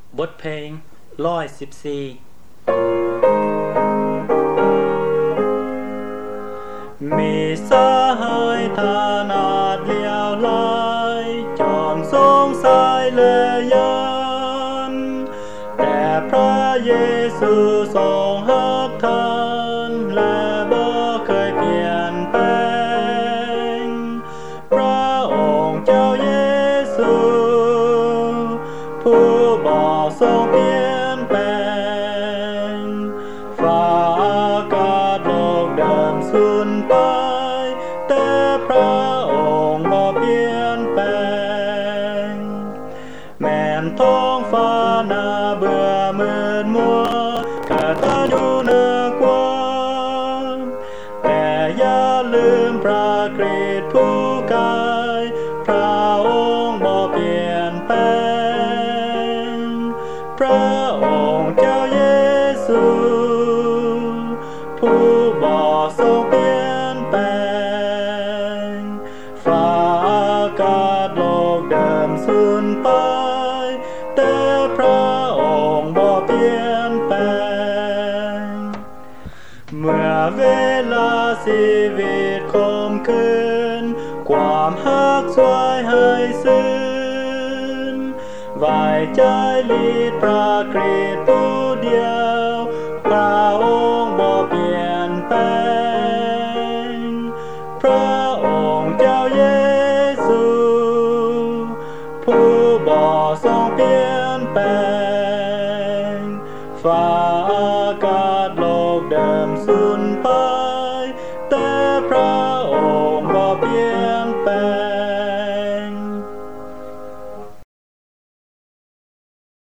บทเพลง114มีสหายธนาดเลี้ยวไหลจอมสงสัยและยันแต่พระเยซูทรงฮักท่านและบ่เคยเปลี่ยนแปลงพระองค์เจ้าเยซูผู้บ่ทรงเปลี่ยนแปลงฟ้าอากาศโลกเดิมสูญไปแต่พระองค์บ่เปลี่ยนแปลงแม้นท้องฟ้าน่าเบื่อมืดมัวกตัญญูเหนือกว่าแต่อย่าลืมพระคริสต์ผู้กายพระองค์บ่เปลี่ยนแปลงพระองค์เจ้าเยซูผู้บ่ทรงเปลี่ยนแปลงฟ้าอากาศโลกเดิมสูญไปแต่พระองค์บ่เปลี่ยนแปลงเมื่อเวลาชีวิตคมคืนความฮักช่วยให้ซึ้งไว้ใจลีดพระคริสต์ผู้เดียวพระองค์บ่เปลี่ยนแปลงพระองค์เจ้าเยซูผู้บ่ทรงเปลี่ยนแปลง